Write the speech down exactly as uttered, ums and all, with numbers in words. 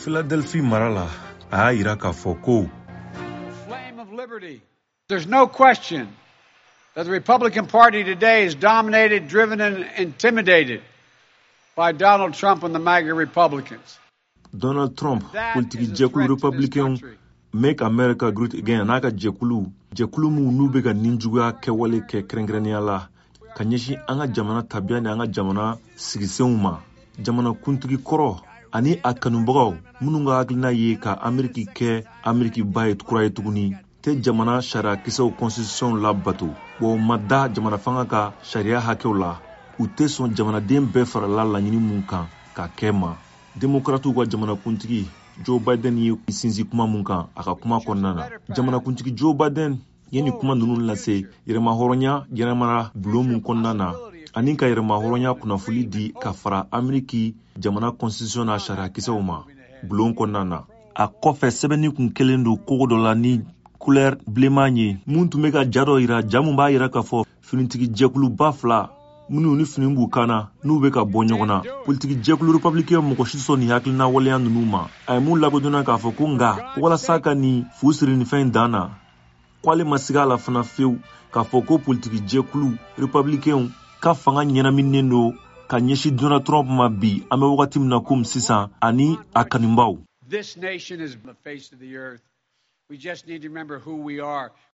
Philadelphia Marala a yira k'a fɔ ko Flame of liberty. There's no question that the Republican Party today is dominated, driven, and intimidated by Donald Trump and the MAGA Republicans. Donald Trump politiki jɛkulu Republican Make America Great Again n'a ka jɛkulu jɛkulu minnu n'u bɛ ka ninjuguya kɛwale kɛ kɛrɛnkɛrɛnnenya la ka ɲɛsin an ka jamana tabiya ni an ka jamana sigisenw ma jamana kuntigi kɔrɔ ani a kanubagaw minnu ka hakilina ye ka Ameriki kɛ Ameriki ba ye kura ye tuguni tɛ jamana sariya kisɛw constitution la bato wa ma da jamana fanga ka sariya hakɛw la u tɛ sɔn jamanaden bɛɛ farala laɲini mun kan ka kɛ ma Democratu ka jamana kuntigi Joe Biden ye sinzi kuma mun kan a ka kuma kɔnɔna na jamana kuntigi Joe Biden ye ni kuma ninnu lase yɛrɛma hɔrɔnya yɛrɛmara bulon mun kɔnɔna na ani ka yɛrɛma hɔrɔnya kunnafoli di ka fara Ameriki jamana constitution na sariya kisɛw ma bulon kɔnɔna na a kɔfɛ sɛbɛnni kun kelen don kogo dɔ la ni couleur bilenman ye mun tun bɛ ka ja dɔ yira ja mun b'a yira k'a fɔ finitigi jɛkuluba fila minnu ni fini b'u kana n'u bɛ ka bɔ ɲɔgɔn na politiki jɛkulu Republican mɔgɔ si sɔn nin hakilina waleya ninnu ma a ye mun lakodɔnna k'a fɔ ko nka walasa ka nin fu siri nin fɛn dan na k'ale ma sigi a la fana fewu k'a fɔ ko politiki jɛkulu Republican ka fanga ɲɛnaminen don ka ɲɛsin Donald Trump ma bi an bɛ wagati min na komi sisan ani a kanubaw. This nation is the face of the earth. We just need to remember who we are.